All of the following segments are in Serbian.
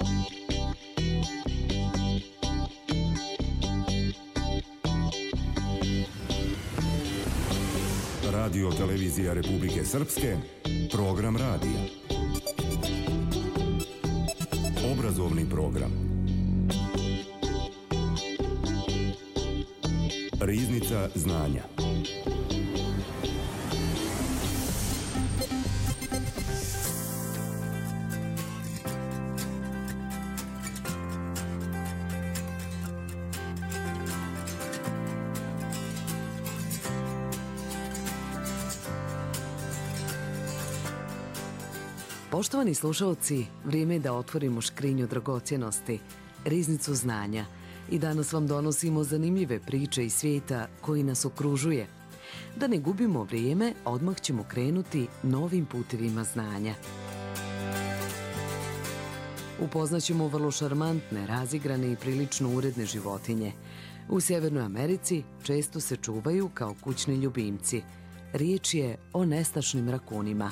Radio televizija Republike Srpske, program radija. Obrazovni program. Riznica znanja. Poštovani slušalci, vrijeme je da otvorimo škrinju dragocjenosti, riznicu znanja, i danas vam donosimo zanimljive priče iz svijeta koji nas okružuje. Da ne gubimo vrijeme, odmah ćemo krenuti novim putevima znanja. Upoznaćemo vrlo šarmantne, razigrane i prilično uredne životinje. U Sjevernoj Americi često se čuvaju kao kućni ljubimci. Riječ je o nestašnim rakunima.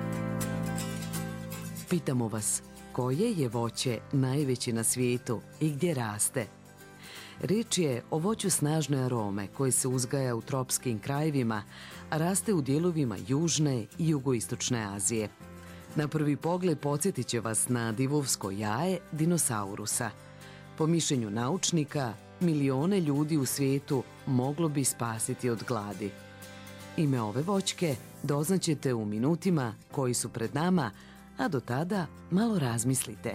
Pitamo vas, koje je voće najveće na svijetu i gdje raste? Riječ je o voću snažne arome koje se uzgaja u tropskim krajevima, a raste u dijelovima Južne i Jugoistočne Azije. Na prvi pogled podsjetit će vas na divovsko jaje dinosaurusa. Po mišljenju naučnika, milione ljudi u svijetu moglo bi spasiti od gladi. Ime ove voćke doznaćete u minutima koji su pred nama, a do tada malo razmislite.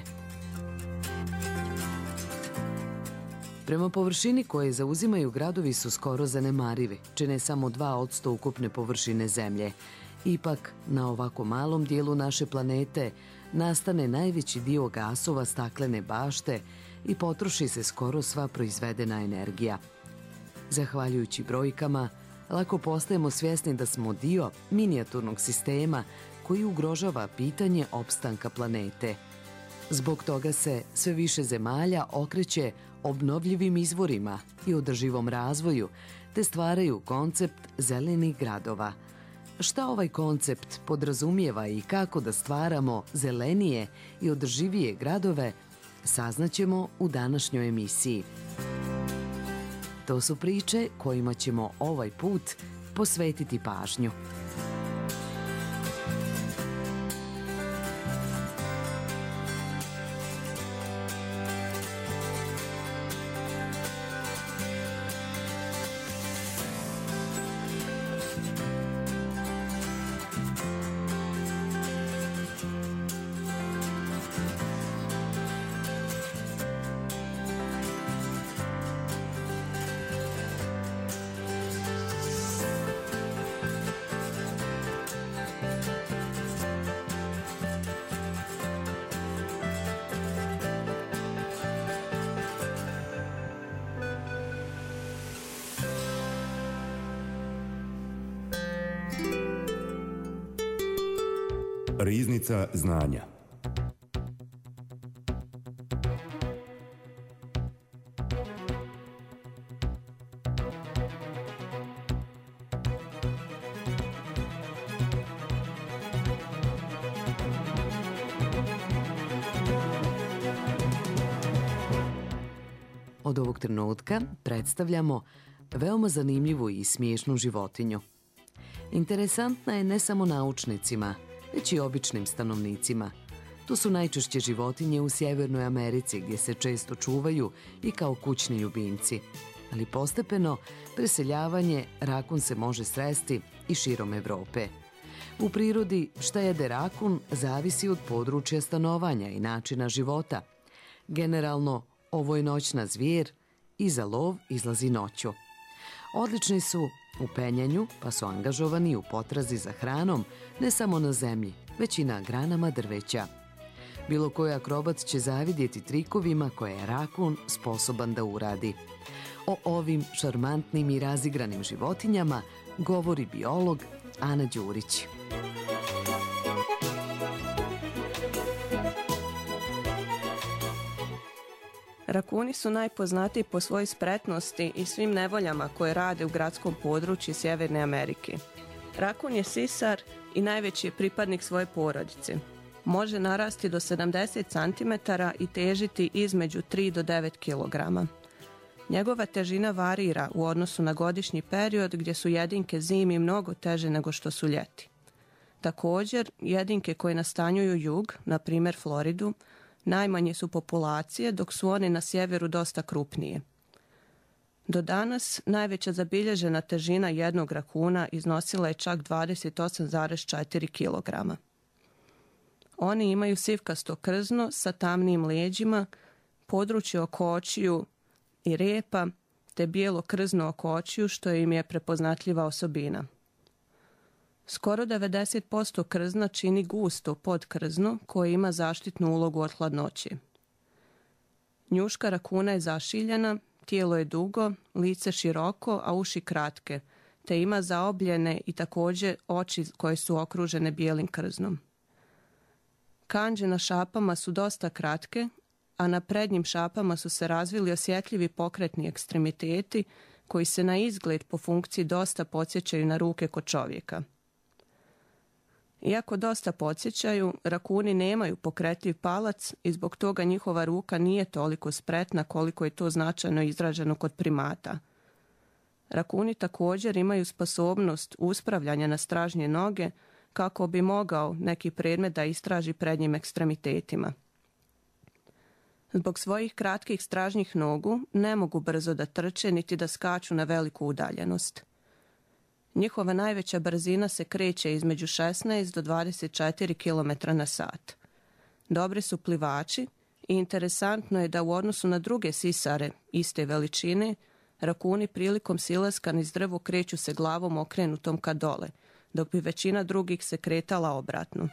Prema površini koje zauzimaju gradovi su skoro zanemarivi, čine samo 2% ukupne površine zemlje. Ipak, na ovako malom dijelu naše planete nastane najveći dio gasova staklene bašte i potroši se skoro sva proizvedena energija. Zahvaljujući brojkama, lako postajemo svjesni da smo dio minijaturnog sistema koji ugrožava pitanje opstanka planete. Zbog toga se sve više zemalja okreće obnovljivim izvorima i održivom razvoju, te stvaraju koncept zelenih gradova. Šta ovaj koncept podrazumijeva i kako da stvaramo zelenije i održivije gradove, saznaćemo u današnjoj emisiji. To su priče kojima ćemo ovaj put posvetiti pažnju. Riznica znanja. Od ovog trenutka predstavljamo veoma zanimljivu i smiješnu životinju. Interesantna je ne samo naučnicima, već i običnim stanovnicima. Tu su najčešće životinje u Sjevernoj Americi, gdje se često čuvaju i kao kućni ljubimci. Ali postepeno preseljavanje rakun se može sresti i širom Evrope. U prirodi šta jede rakun zavisi od područja stanovanja i načina života. Generalno, ovo je noćna zvijer i za lov izlazi noću. Odlični su u penjanju, pa su angažovani u potrazi za hranom ne samo na zemlji, već i na granama drveća. Bilo koji akrobat će zavidjeti trikovima koje je rakun sposoban da uradi. O ovim šarmantnim i razigranim životinjama govori biolog Ana Đurić. Rakuni su najpoznatiji po svojoj spretnosti i svim nevoljama koje rade u gradskom području Sjeverne Amerike. Rakun je sisar i najveći je pripadnik svoje porodice. Može narasti do 70 cm i težiti između 3 do 9 kg. Njegova težina varira u odnosu na godišnji period gdje su jedinke zimi mnogo teže nego što su ljeti. Također, jedinke koje nastanjuju jug, na primjer Floridu, najmanje su populacije, dok su one na sjeveru dosta krupnije. Do danas najveća zabilježena težina jednog rakuna iznosila je čak 28,4 kg. Oni imaju sivkasto krzno sa tamnijim leđima, područje oko očiju i repa, te bijelo krzno oko očiju, što im je prepoznatljiva osobina. Skoro 90% krzna čini gusto podkrzno koje ima zaštitnu ulogu od hladnoće. Njuška rakuna je zašiljena, tijelo je dugo, lice široko, a uši kratke, te ima zaobljene i također oči koje su okružene bijelim krznom. Kandže na šapama su dosta kratke, a na prednjim šapama su se razvili osjetljivi pokretni ekstremiteti koji se na izgled po funkciji dosta podsjećaju na ruke kod čovjeka. Iako dosta podsjećaju, rakuni nemaju pokretljiv palac i zbog toga njihova ruka nije toliko spretna koliko je to značajno izraženo kod primata. Rakuni također imaju sposobnost uspravljanja na stražnje noge kako bi mogao neki predmet da istraži prednjim ekstremitetima. Zbog svojih kratkih stražnjih nogu ne mogu brzo da trče niti da skaču na veliku udaljenost. Njihova najveća brzina se kreće između 16 do 24 km/h. Dobri su plivači i interesantno je da u odnosu na druge sisare iste veličine, rakuni prilikom silaska niz drvo kreću se glavom okrenutom ka dole, dok bi većina drugih se kretala obratno.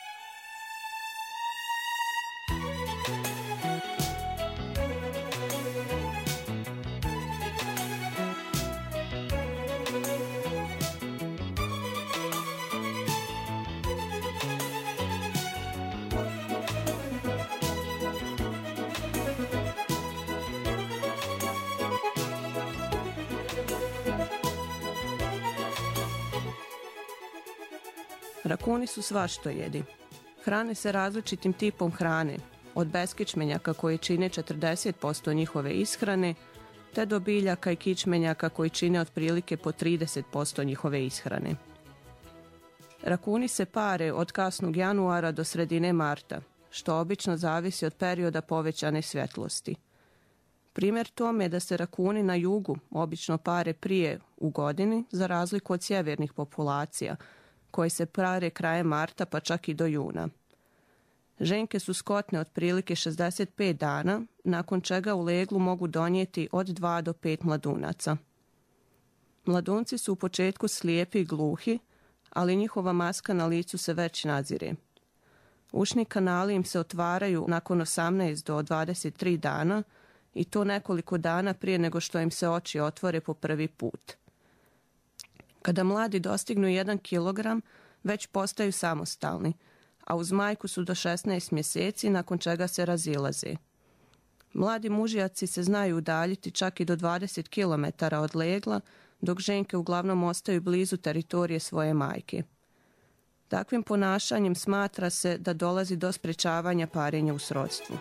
Rakuni su svaštojedi. Hrane se različitim tipom hrane, od beskičmenjaka koji čine 40% njihove ishrane, te do biljaka i kičmenjaka koji čine otprilike po 30% njihove ishrane. Rakuni se pare od kasnog januara do sredine marta, što obično zavisi od perioda povećane svjetlosti. Primjer tome je da se rakuni na jugu obično pare prije u godini, za razliku od sjevernih populacija, koje se pare krajem marta pa čak i do juna. Ženke su skotne otprilike 65 dana, nakon čega u leglu mogu donijeti od 2 do 5 mladunaca. Mladunci su u početku slijepi i gluhi, ali njihova maska na licu se već nadzire. Ušni kanali im se otvaraju nakon 18 do 23 dana i to nekoliko dana prije nego što im se oči otvore po prvi put. Kada mladi dostignu 1 kilogram, već postaju samostalni, a uz majku su do 16 mjeseci, nakon čega se razilaze. Mladi mužjaci se znaju udaljiti čak i do 20 km od legla, dok ženke uglavnom ostaju blizu teritorije svoje majke. Takvim ponašanjem smatra se da dolazi do sprečavanja parenja u srodstvu.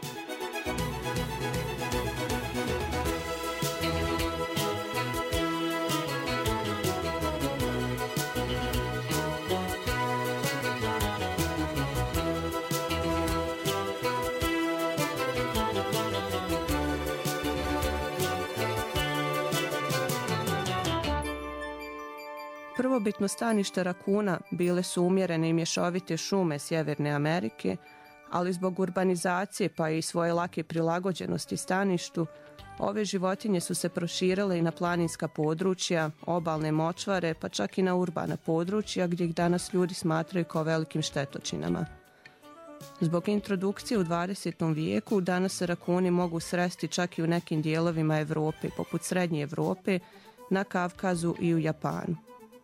Prvobitno stanište rakuna bile su umjerene i mješovite šume Sjeverne Amerike, ali zbog urbanizacije pa i svoje lake prilagođenosti staništu, ove životinje su se proširile i na planinska područja, obalne močvare, pa čak i na urbana područja gdje ih danas ljudi smatraju kao velikim štetočinama. Zbog introdukcije u 20. vijeku danas se rakuni mogu sresti čak i u nekim dijelovima Europe, poput Srednje Europe, na Kavkazu i u Japanu.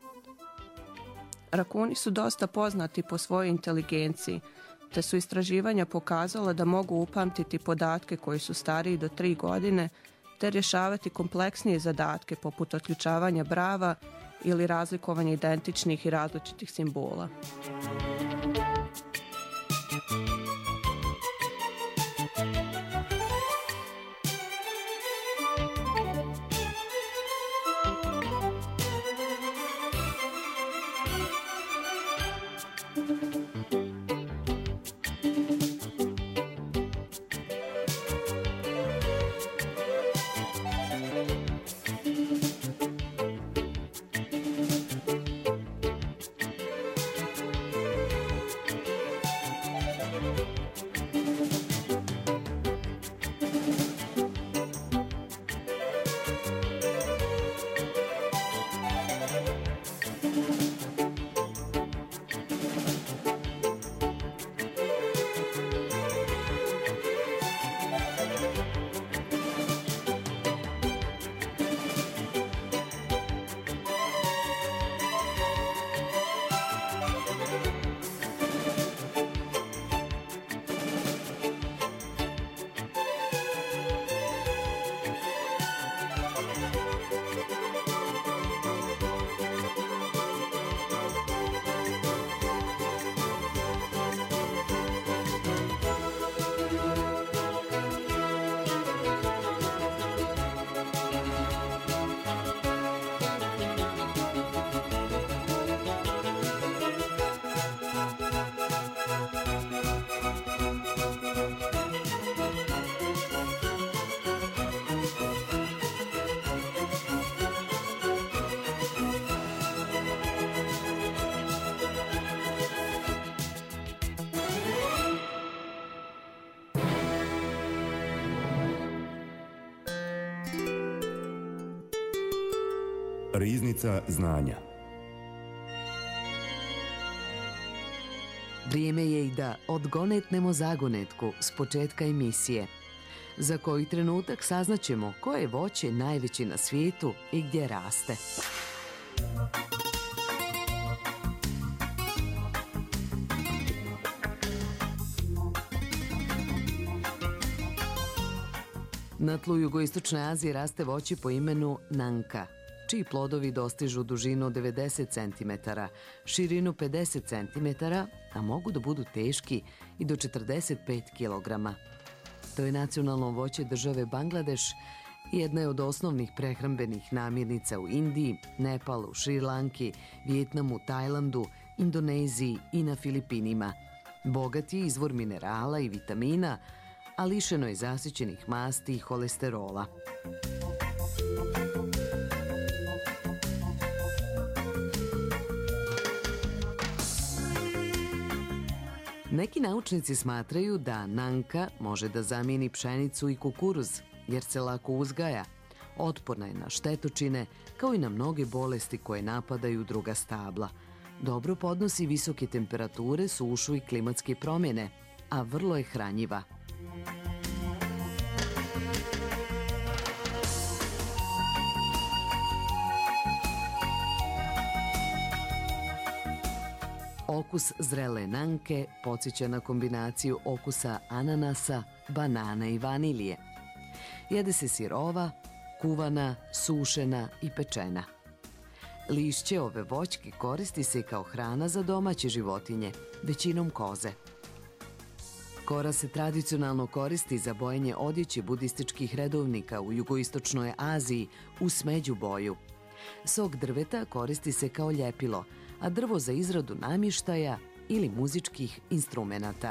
Rakuni su dosta poznati po svojoj inteligenciji, te su istraživanja pokazala da mogu upamtiti podatke koji su stariji do 3 godine, te rješavati kompleksnije zadatke poput otključavanja brava ili razlikovanja identičnih i različitih simbola. Riznica znanja. Vrijeme je i da odgonetnemo zagonetku s početka emisije. Za koji trenutak saznaćemo koje je voće najveće na svijetu i gdje raste. Na tlu jugoistočne Azije raste voće po imenu nanka, čiji plodovi dostižu dužinu od 90 cm, širinu 50 cm, a mogu da budu teški i do 45 kg. To je nacionalno voće države Bangladeš i jedna je od osnovnih prehrambenih namirnica u Indiji, Nepalu, Šrilanki, Vijetnamu, Tajlandu, Indoneziji i na Filipinima. Bogat je izvor minerala i vitamina, a lišeno je zasićenih masti i holesterola. Neki naučnici smatraju da nanka može da zamijeni pšenicu i kukuruz, jer se lako uzgaja. Otporna je na štetočine, kao i na mnoge bolesti koje napadaju druga stabla. Dobro podnosi visoke temperature, sušu i klimatske promjene, a vrlo je hranjiva. Okus zrele nanke podsjeća na kombinaciju okusa ananasa, banana i vanilije. Jede se sirova, kuvana, sušena i pečena. Lišće ove voćke koristi se kao hrana za domaće životinje, većinom koze. Kora se tradicionalno koristi za bojenje odjeće budističkih redovnika u jugoistočnoj Aziji u smeđu boju. Sok drveta koristi se kao ljepilo, a drvo za izradu namještaja ili muzičkih instrumenata.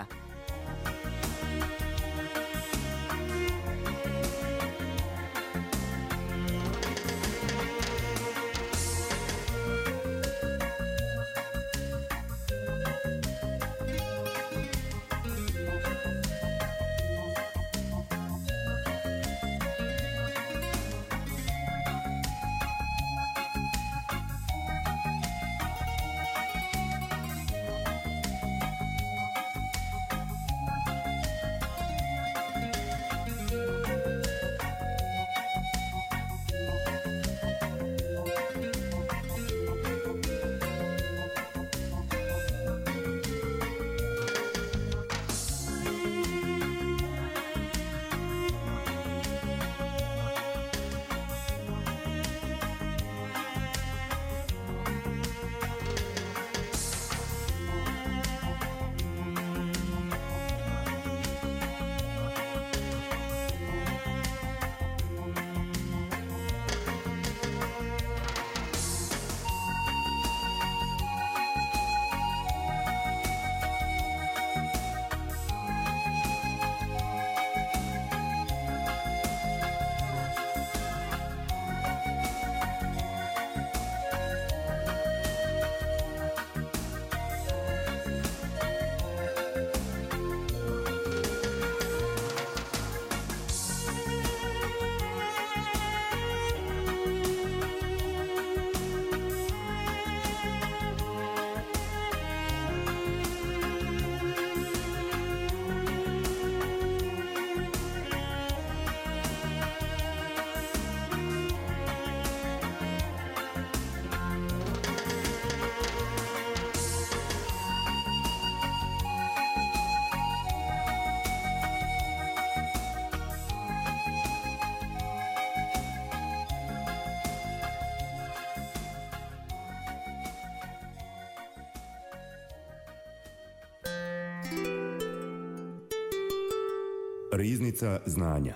Riznica znanja.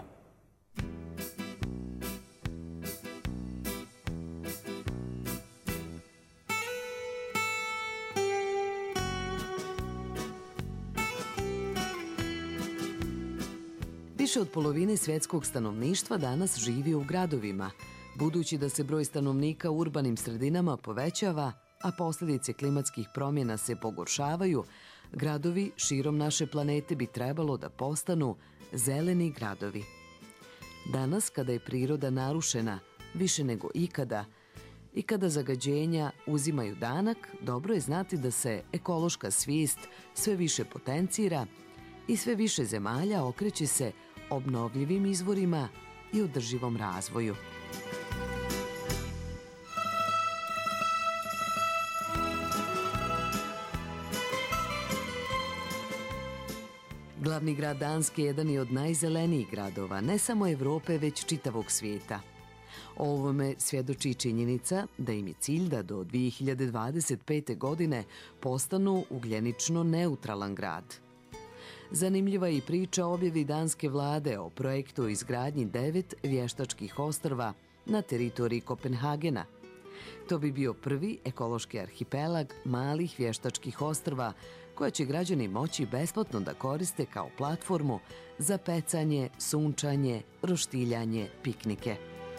Više od polovine svjetskog stanovništva danas živi u gradovima. Budući da se broj stanovnika u urbanim sredinama povećava, a posljedice klimatskih promjena se pogoršavaju, gradovi širom naše planete bi trebalo da postanu zeleni gradovi. Danas, kada je priroda narušena više nego ikada, I kada zagađenja uzimaju danak, dobro je znati da se ekološka svijest sve više potencira i sve više zemalja okreće se obnovljivim izvorima i održivom razvoju. Glavni grad Danske jedan je od najzelenijih gradova, ne samo Evrope, već čitavog svijeta. O ovome svjedoči i činjenica da im je cilj da do 2025. godine postanu ugljenično neutralan grad. Zanimljiva je i priča o objavi danske vlade o projektu izgradnji 9 vještačkih ostrva na teritoriji Kopenhagena. To bi bio prvi ekološki arhipelag malih vještačkih ostrva koje će građani moći besplatno da koriste kao platformu za pecanje, sunčanje, roštiljanje, piknike.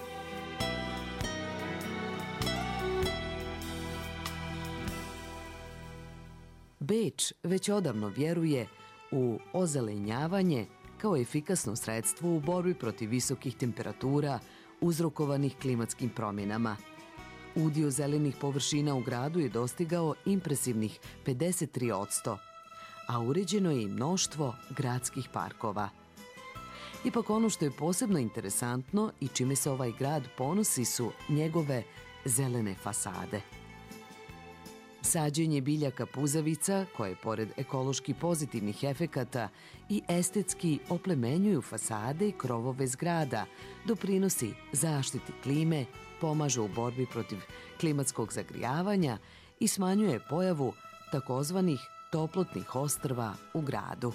Beč već odavno vjeruje u ozelenjavanje kao efikasno sredstvo u borbi protiv visokih temperatura uzrokovanih klimatskim promjenama. Udio zelenih površina u gradu je dostigao impresivnih 53%, a uređeno je i mnoštvo gradskih parkova. Ipak ono što je posebno interesantno i čime se ovaj grad ponosi su njegove zelene fasade. Sađenje biljaka puzavica, koje pored ekološki pozitivnih efekata i estetski oplemenjuju fasade i krovove zgrada, doprinosi zaštiti klime, pomaže u borbi protiv klimatskog zagrijavanja i smanjuje pojavu takozvanih toplotnih ostrva u gradu.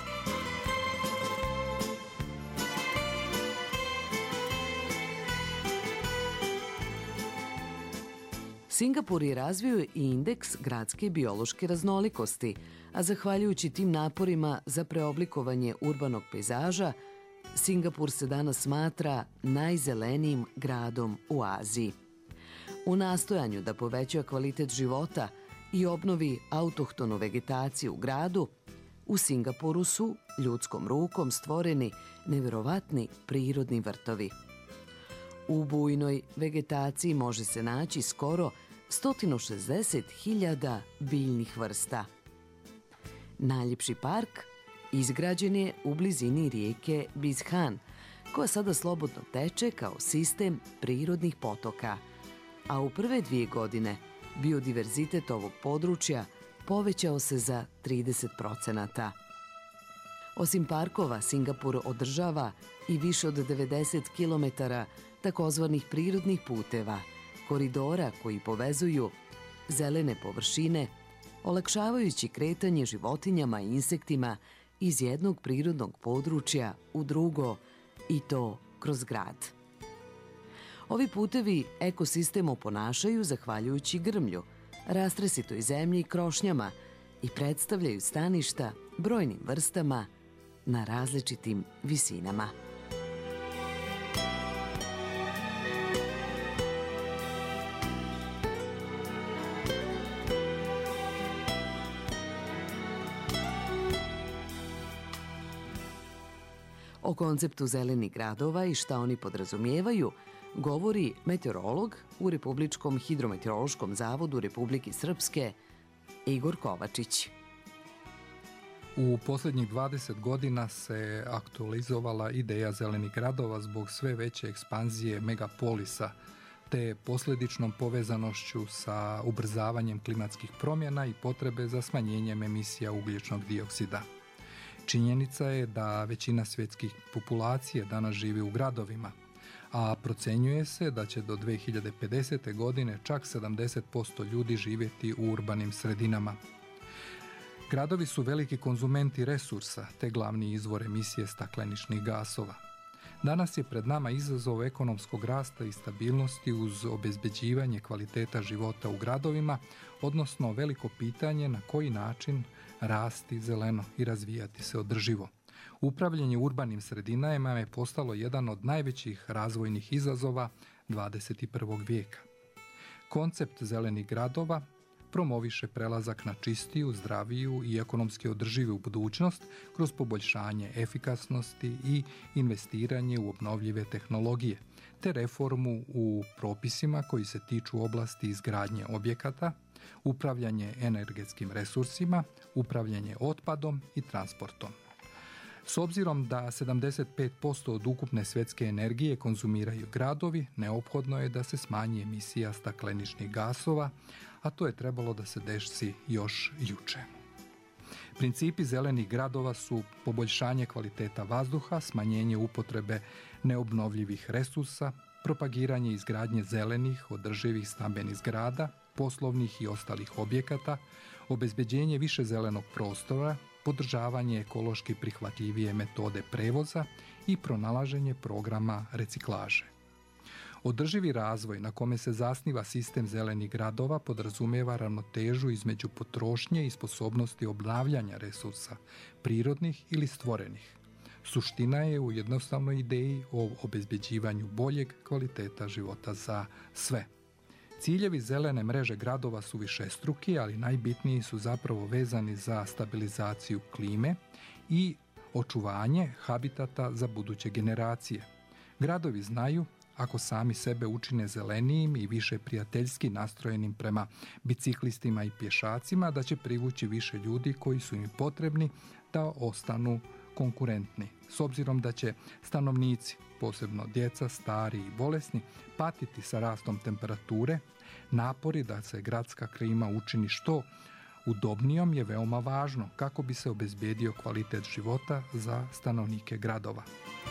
Singapur je razvio i indeks gradske biološke raznolikosti, a zahvaljujući tim naporima za preoblikovanje urbanog pejzaža, Singapur se danas smatra najzelenijim gradom u Aziji. U nastojanju da poveća kvalitet života i obnovi autohtonu vegetaciju u gradu, u Singapuru su ljudskom rukom stvoreni neverovatni prirodni vrtovi. U bujnoj vegetaciji može se naći skoro 160.000 biljnih vrsta. Najljepši park izgrađen je u blizini rijeke Bizhan, koja sada slobodno teče kao sistem prirodnih potoka, a u prve 2 godine biodiverzitet ovog područja povećao se za 30%. Osim parkova, Singapur održava i više od 90 km takozvanih prirodnih puteva, koridora koji povezuju zelene površine, olakšavajući kretanje životinjama i insektima iz jednog prirodnog područja u drugo i to kroz grad. Ovi putevi ekosistem oponašaju zahvaljujući grmlju, rastresitoj zemlji i krošnjama i predstavljaju staništa brojnim vrstama na različitim visinama. O konceptu zelenih gradova i šta oni podrazumijevaju govori meteorolog u Republičkom hidrometeorološkom zavodu Republike Srpske Igor Kovačić. U posljednjih 20 godina se aktualizovala ideja zelenih gradova zbog sve veće ekspanzije megapolisa te posljedičnom povezanošću sa ubrzavanjem klimatskih promjena i potrebe za smanjenjem emisija ugljičnog dioksida. Činjenica je da većina svjetskih populacije danas živi u gradovima, a procjenjuje se da će do 2050. godine čak 70% ljudi živjeti u urbanim sredinama. Gradovi su veliki konzumenti resursa te glavni izvor emisije stakleničkih gasova. Danas je pred nama izazov ekonomskog rasta i stabilnosti uz obezbeđivanje kvaliteta života u gradovima, odnosno veliko pitanje na koji način rasti zeleno i razvijati se održivo. Upravljanje urbanim sredinama je postalo jedan od najvećih razvojnih izazova 21. vijeka. Koncept zelenih gradova promoviše prelazak na čistiju, zdraviju i ekonomski održivu budućnost kroz poboljšanje efikasnosti i investiranje u obnovljive tehnologije, te reformu u propisima koji se tiču oblasti izgradnje objekata, upravljanje energetskim resursima, upravljanje otpadom i transportom. S obzirom da 75% od ukupne svjetske energije konzumiraju gradovi, neophodno je da se smanji emisija stakleničnih gasova, a to je trebalo da se desi još juče. Principi zelenih gradova su poboljšanje kvaliteta vazduha, smanjenje upotrebe neobnovljivih resursa, propagiranje izgradnje zelenih, održivih stambenih zgrada, poslovnih i ostalih objekata, obezbeđenje više zelenog prostora, podržavanje ekološki prihvatljivije metode prevoza i pronalaženje programa reciklaže. Održivi razvoj na kome se zasniva sistem zelenih gradova podrazumijeva ravnotežu između potrošnje i sposobnosti obnavljanja resursa, prirodnih ili stvorenih. Suština je u jednostavnoj ideji o obezbeđivanju boljeg kvaliteta života za sve. Ciljevi zelene mreže gradova su višestruki, ali najbitniji su zapravo vezani za stabilizaciju klime i očuvanje habitata za buduće generacije. Gradovi znaju, ako sami sebe učine zelenijim i više prijateljski nastrojenim prema biciklistima i pješacima, da će privući više ljudi koji su im potrebni da ostanu konkurentni. S obzirom da će stanovnici, posebno djeca, stari i bolesni, patiti sa rastom temperature, napori da se gradska klima učini što udobnijom je veoma važno kako bi se obezbedio kvalitet života za stanovnike gradova.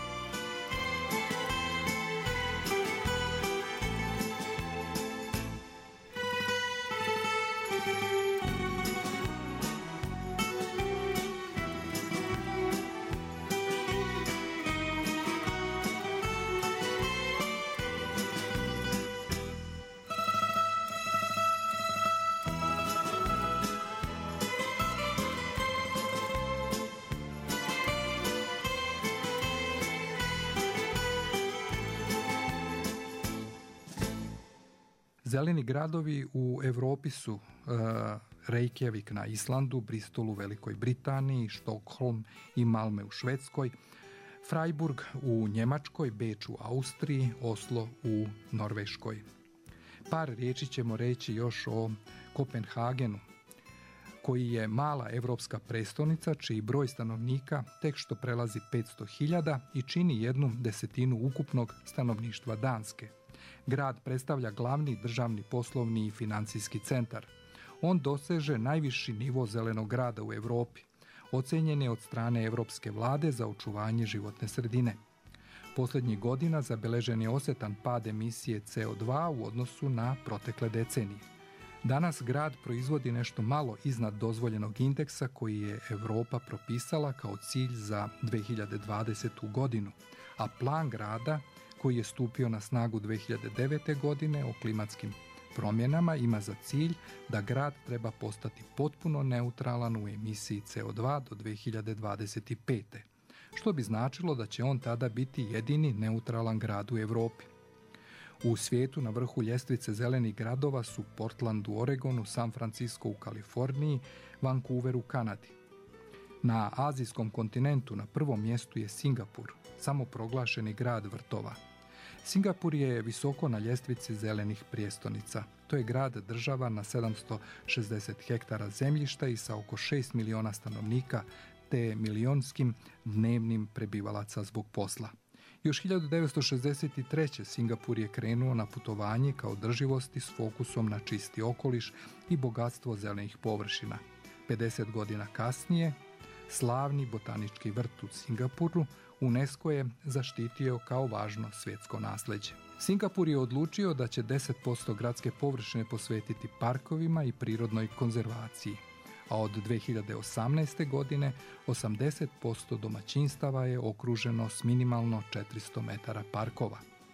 Zeleni gradovi u Europi su Reykjavik na Islandu, Bristol u Velikoj Britaniji, Štokholm i Malme u Švedskoj, Freiburg u Njemačkoj, Beč u Austriji, Oslo u Norveškoj. Par riječi ćemo reći još o Kopenhagenu, koji je mala evropska prestolnica čiji broj stanovnika tek što prelazi 500.000 i čini 1/10 ukupnog stanovništva Danske. Grad predstavlja glavni državni poslovni i financijski centar. On doseže najviši nivo zelenog grada u Europi. Ocenjen je od strane Europske vlade za očuvanje životne sredine. Posljednjih godina zabeležen je osjetan pad emisije CO2 u odnosu na protekle decenije. Danas grad proizvodi nešto malo iznad dozvoljenog indeksa koji je Europa propisala kao cilj za 2020. godinu, a plan grada koji je stupio na snagu 2009. godine o klimatskim promjenama ima za cilj da grad treba postati potpuno neutralan u emisiji CO2 do 2025. Što bi značilo da će on tada biti jedini neutralan grad u Europi. U svijetu na vrhu ljestvice zelenih gradova su Portland u Oregonu, San Francisco u Kaliforniji, Vancouver u Kanadi. Na azijskom kontinentu na prvom mjestu je Singapur, samoproglašeni grad vrtova. Singapur je visoko na ljestvici zelenih prijestolnica. To je grad država na 760 hektara zemljišta i sa oko 6 miliona stanovnika te milionskim dnevnim prebivalaca zbog posla. Još 1963. Singapur je krenuo na putovanje ka održivosti s fokusom na čisti okoliš i bogatstvo zelenih površina. 50 godina kasnije, slavni botanički vrt u Singapuru UNESCO je zaštitio kao važno svjetsko nasljeđe. Singapur je odlučio da će 10% gradske površine posvetiti parkovima i prirodnoj konzervaciji, a od 2018. godine 80% domaćinstava je okruženo s minimalno 400 metara parkova.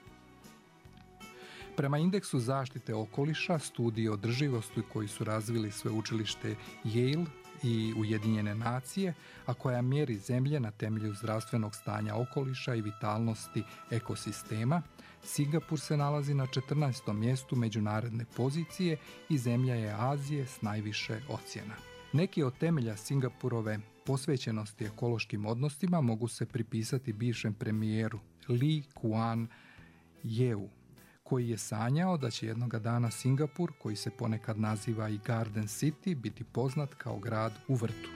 Prema indeksu zaštite okoliša, studije održivosti koji su razvili sveučilište Yale i Ujedinjene nacije, a koja mjeri zemlje na temelju zdravstvenog stanja okoliša i vitalnosti ekosistema, Singapur se nalazi na 14. mjestu međunarodne pozicije i zemlja je Azije s najviše ocjena. Neki od temelja Singapurove posvećenosti ekološkim odnosima mogu se pripisati bivšem premijeru Lee Kuan Yew, koji je sanjao da će jednoga dana Singapur, koji se ponekad naziva i Garden City, biti poznat kao grad u vrtu.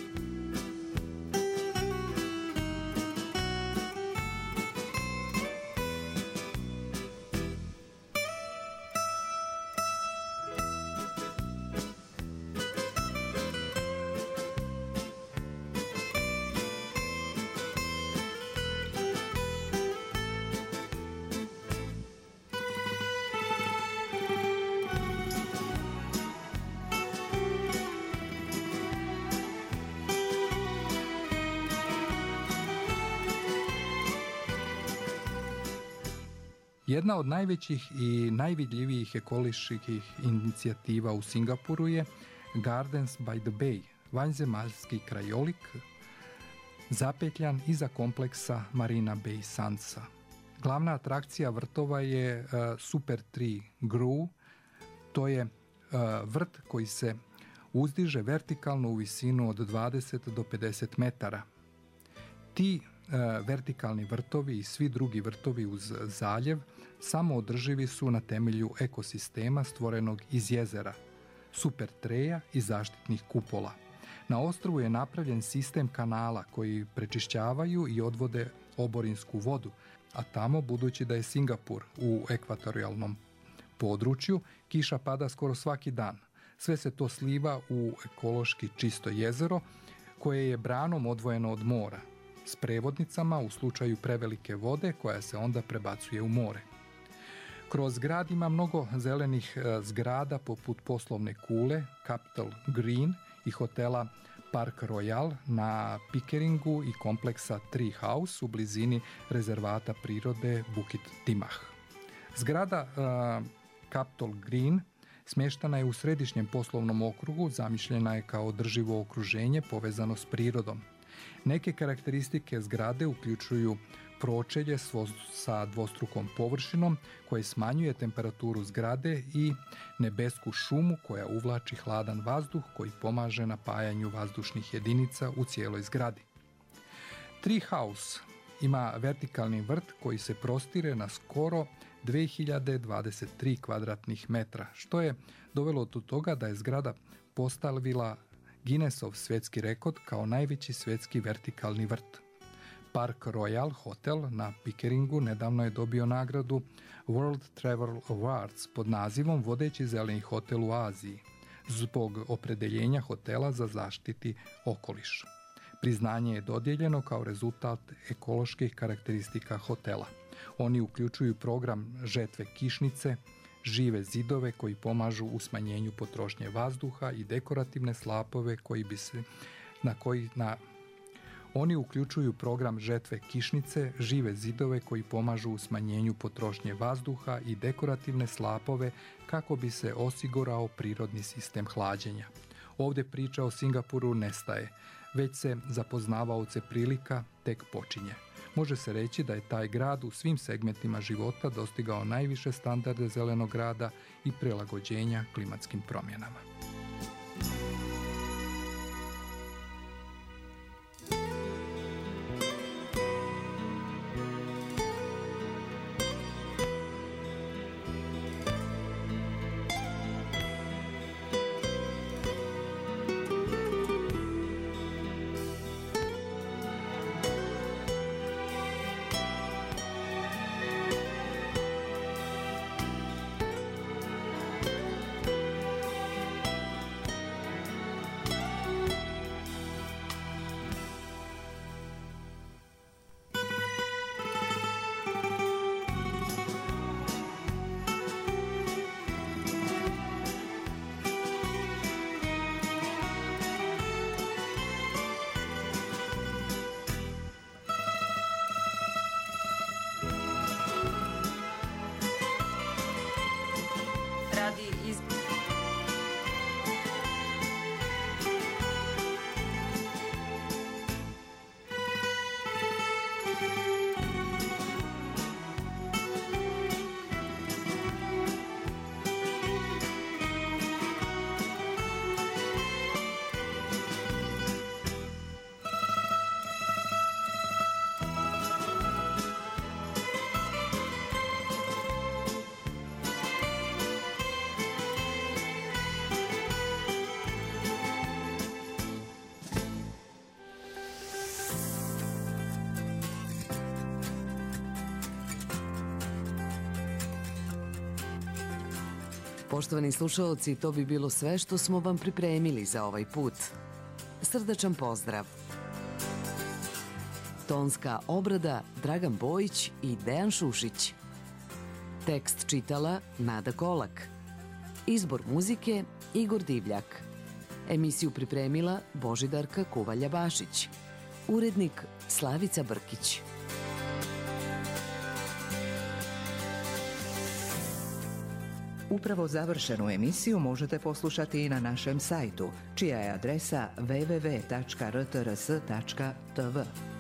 Jedna od najvećih i najvidljivijih ekoloških inicijativa u Singapuru je Gardens by the Bay, vanjzemaljski krajolik zapetljan iza kompleksa Marina Bay Sandsa. Glavna atrakcija vrtova je Super Tree Grove, to je vrt koji se uzdiže vertikalno u visinu od 20 do 50 metara. Ti vertikalni vrtovi i svi drugi vrtovi uz zaljev samoodrživi su na temelju ekosistema stvorenog iz jezera, super treja i zaštitnih kupola. Na ostrvu je napravljen sistem kanala koji prečišćavaju i odvode oborinsku vodu, a tamo, budući da je Singapur u ekvatorijalnom području, kiša pada skoro svaki dan. Sve se to sliva u ekološki čisto jezero koje je branom odvojeno od mora, s prevodnicama u slučaju prevelike vode koja se onda prebacuje u more. Kroz grad ima mnogo zelenih zgrada poput poslovne kule Capital Green i hotela Park Royal na Pickeringu i kompleksa Tree House u blizini rezervata prirode Bukit Timah. Zgrada Capital Green smještena je u središnjem poslovnom okrugu, zamišljena je kao održivo okruženje povezano s prirodom. Neke karakteristike zgrade uključuju pročelje sa dvostrukom površinom koje smanjuje temperaturu zgrade i nebesku šumu koja uvlači hladan vazduh koji pomaže napajanju vazdušnih jedinica u cijeloj zgradi. Tree House ima vertikalni vrt koji se prostire na skoro 2023 kvadratnih metra, što je dovelo do toga da je zgrada postavila Guinnessov svjetski rekord kao najveći svjetski vertikalni vrt. Park Royal Hotel na Pickeringu nedavno je dobio nagradu World Travel Awards pod nazivom vodeći zeleni hotel u Aziji zbog opredeljenja hotela za zaštiti okoliš. Priznanje je dodijeljeno kao rezultat ekoloških karakteristika hotela. Oni uključuju program žetve kišnice, žive zidove koji pomažu u smanjenju potrošnje vazduha i dekorativne slapove Oni uključuju program žetve kišnice, žive zidove koji pomažu u smanjenju potrošnje vazduha i dekorativne slapove kako bi se osigurao prirodni sistem hlađenja. Ovdje priča o Singapuru ne staje, već se za poznavaoce prilika tek počinje. Može se reći da je taj grad u svim segmentima života dostigao najviše standarde zelenog grada i prilagođenja klimatskim promjenama. Poštovani slušaoci, to bi bilo sve što smo vam pripremili za ovaj put. Srdačan pozdrav! Tonska obrada Dragan Bojić i Dejan Šušić. Tekst čitala Nada Kolak. Izbor muzike Igor Divljak. Emisiju pripremila Božidarka Kuvalja-Bašić. Urednik Slavica Brkić. Upravo završenu emisiju možete poslušati i na našem sajtu, čija je adresa www.rtrs.tv.